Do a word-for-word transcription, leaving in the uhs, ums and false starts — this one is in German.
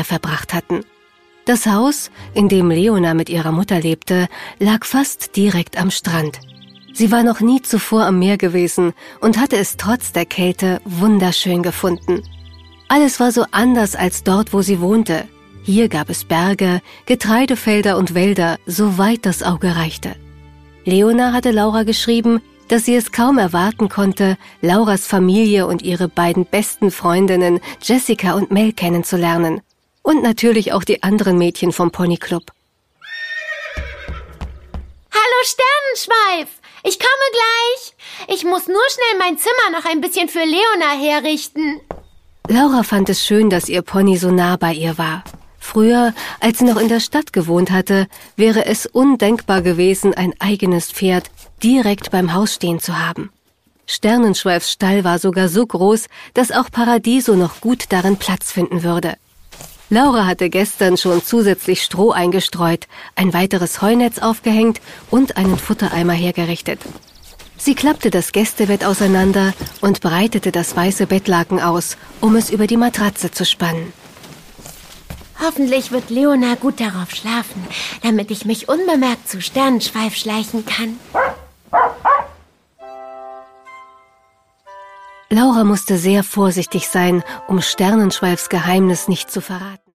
verbracht hatten. Das Haus, in dem Leona mit ihrer Mutter lebte, lag fast direkt am Strand. Sie war noch nie zuvor am Meer gewesen und hatte es trotz der Kälte wunderschön gefunden. Alles war so anders als dort, wo sie wohnte. Hier gab es Berge, Getreidefelder und Wälder, so weit das Auge reichte. Leona hatte Laura geschrieben, dass sie es kaum erwarten konnte, Lauras Familie und ihre beiden besten Freundinnen Jessica und Mel kennenzulernen. Und natürlich auch die anderen Mädchen vom Ponyclub. Hallo Sternenschweif, ich komme gleich. Ich muss nur schnell mein Zimmer noch ein bisschen für Leona herrichten. Laura fand es schön, dass ihr Pony so nah bei ihr war. Früher, als sie noch in der Stadt gewohnt hatte, wäre es undenkbar gewesen, ein eigenes Pferd direkt beim Haus stehen zu haben. Sternenschweifs Stall war sogar so groß, dass auch Paradiso noch gut darin Platz finden würde. Laura hatte gestern schon zusätzlich Stroh eingestreut, ein weiteres Heunetz aufgehängt und einen Futtereimer hergerichtet. Sie klappte das Gästebett auseinander und breitete das weiße Bettlaken aus, um es über die Matratze zu spannen. Hoffentlich wird Leona gut darauf schlafen, damit ich mich unbemerkt zu Sternenschweif schleichen kann. Laura musste sehr vorsichtig sein, um Sternenschweifs Geheimnis nicht zu verraten.